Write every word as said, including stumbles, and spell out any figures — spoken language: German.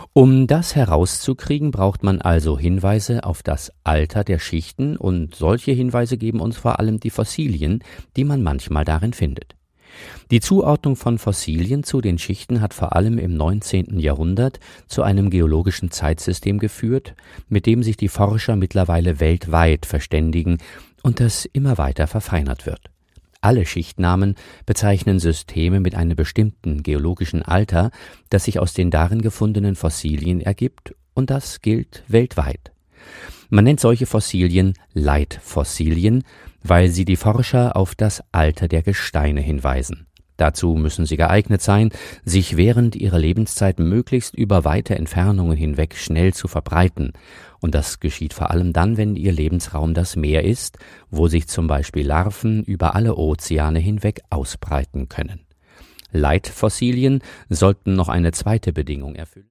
Um das herauszukriegen, braucht man also Hinweise auf das Alter der Schichten, und solche Hinweise geben uns vor allem die Fossilien, die man manchmal darin findet. Die Zuordnung von Fossilien zu den Schichten hat vor allem im neunzehnten Jahrhundert zu einem geologischen Zeitsystem geführt, mit dem sich die Forscher mittlerweile weltweit verständigen und das immer weiter verfeinert wird. Alle Schichtnamen bezeichnen Systeme mit einem bestimmten geologischen Alter, das sich aus den darin gefundenen Fossilien ergibt, und das gilt weltweit. Man nennt solche Fossilien Leitfossilien, weil sie die Forscher auf das Alter der Gesteine hinweisen. Dazu müssen sie geeignet sein, sich während ihrer Lebenszeit möglichst über weite Entfernungen hinweg schnell zu verbreiten. Und das geschieht vor allem dann, wenn ihr Lebensraum das Meer ist, wo sich zum Beispiel Larven über alle Ozeane hinweg ausbreiten können. Leitfossilien sollten noch eine zweite Bedingung erfüllen.